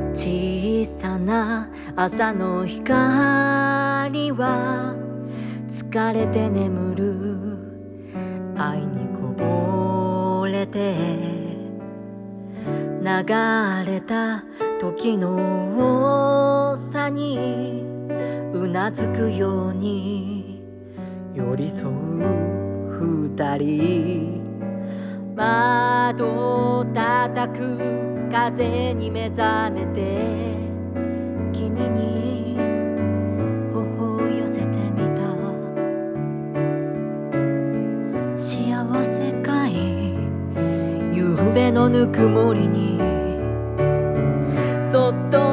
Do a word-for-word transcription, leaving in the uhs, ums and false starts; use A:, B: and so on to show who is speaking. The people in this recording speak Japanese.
A: 小さな朝の光は疲れて眠る愛にこぼれて流れた時の多さにうなずくように寄り添う二人、窓叩く風に目覚めて君に頬を寄せてみた。幸せかい夢のぬくもりにそっと